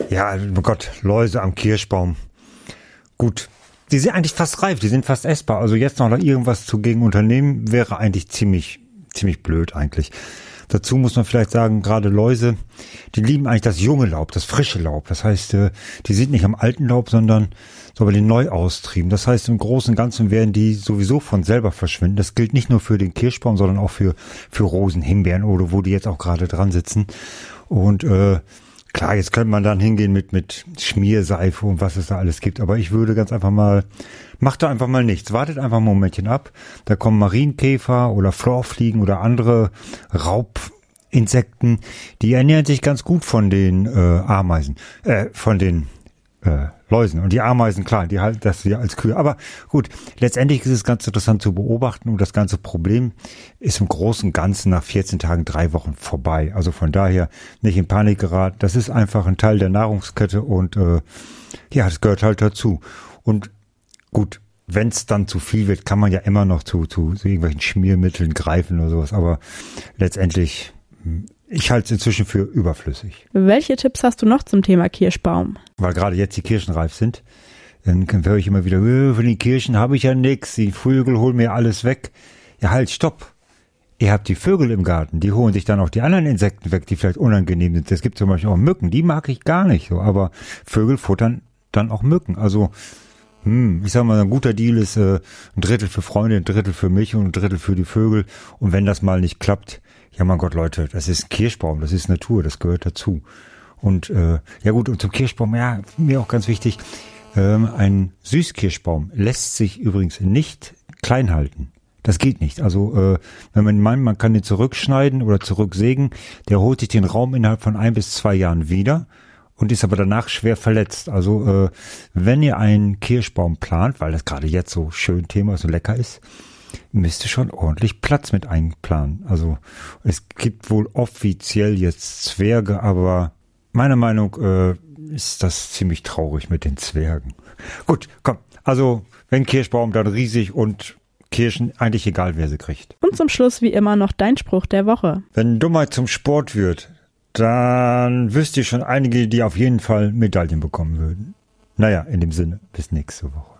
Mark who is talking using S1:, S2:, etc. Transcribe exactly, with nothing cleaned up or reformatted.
S1: Ja, oh Gott, Läuse am Kirschbaum. Gut, die sind eigentlich fast reif, die sind fast essbar. Also jetzt noch irgendwas zugegen unternehmen, wäre eigentlich ziemlich, ziemlich blöd eigentlich. Dazu muss man vielleicht sagen, gerade Läuse, die lieben eigentlich das junge Laub, das frische Laub. Das heißt, die sind nicht am alten Laub, sondern so bei den Neuaustrieben. Das heißt, im Großen und Ganzen werden die sowieso von selber verschwinden. Das gilt nicht nur für den Kirschbaum, sondern auch für, für Rosen, Himbeeren oder wo die jetzt auch gerade dran sitzen. Und äh, klar, jetzt könnte man dann hingehen mit mit Schmierseife und was es da alles gibt. Aber ich würde ganz einfach mal, macht da einfach mal nichts. Wartet einfach ein Momentchen ab. Da kommen Marienkäfer oder Florfliegen oder andere Raubinsekten. Die ernähren sich ganz gut von den äh, Ameisen, äh, von den äh, Läusen. Und die Ameisen, klar, die halten das ja als Kühe. Aber gut, letztendlich ist es ganz interessant zu beobachten und das ganze Problem ist im Großen und Ganzen nach vierzehn Tagen, drei Wochen vorbei. Also von daher nicht in Panik geraten. Das ist einfach ein Teil der Nahrungskette und äh, ja, das gehört halt dazu. Und gut, wenn es dann zu viel wird, kann man ja immer noch zu, zu, zu irgendwelchen Schmiermitteln greifen oder sowas. Aber letztendlich, ich halte es inzwischen für überflüssig.
S2: Welche Tipps hast du noch zum Thema Kirschbaum?
S1: Weil gerade jetzt die Kirschen reif sind, dann höre ich immer wieder, von den Kirschen habe ich ja nichts, die Vögel holen mir alles weg. Ja halt, stopp. Ihr habt die Vögel im Garten, die holen sich dann auch die anderen Insekten weg, die vielleicht unangenehm sind. Es gibt zum Beispiel auch Mücken, die mag ich gar nicht so, aber Vögel futtern dann auch Mücken. Also, hm, ich sag mal, ein guter Deal ist äh, ein Drittel für Freunde, ein Drittel für mich und ein Drittel für die Vögel. Und wenn das mal nicht klappt, ja mein Gott, Leute, das ist ein Kirschbaum, das ist Natur, das gehört dazu. Und äh, ja gut, und zum Kirschbaum, ja, mir auch ganz wichtig, ähm, ein Süßkirschbaum lässt sich übrigens nicht klein halten. Das geht nicht. Also äh, wenn man meint, man kann den zurückschneiden oder zurücksägen, der holt sich den Raum innerhalb von ein bis zwei Jahren wieder und ist aber danach schwer verletzt. Also äh, wenn ihr einen Kirschbaum plant, weil das gerade jetzt so schön Thema ist und lecker ist, müsst ihr schon ordentlich Platz mit einplanen. Also es gibt wohl offiziell jetzt Zwerge, aber meiner Meinung äh, ist das ziemlich traurig mit den Zwergen. Gut, komm. Also wenn Kirschbaum, dann riesig und Kirschen, eigentlich egal, wer sie kriegt.
S2: Und zum Schluss wie immer noch dein Spruch der Woche.
S1: Wenn Dummheit zum Sport wird, dann wüsst ihr schon einige, die auf jeden Fall Medaillen bekommen würden. Naja, in dem Sinne, bis nächste Woche.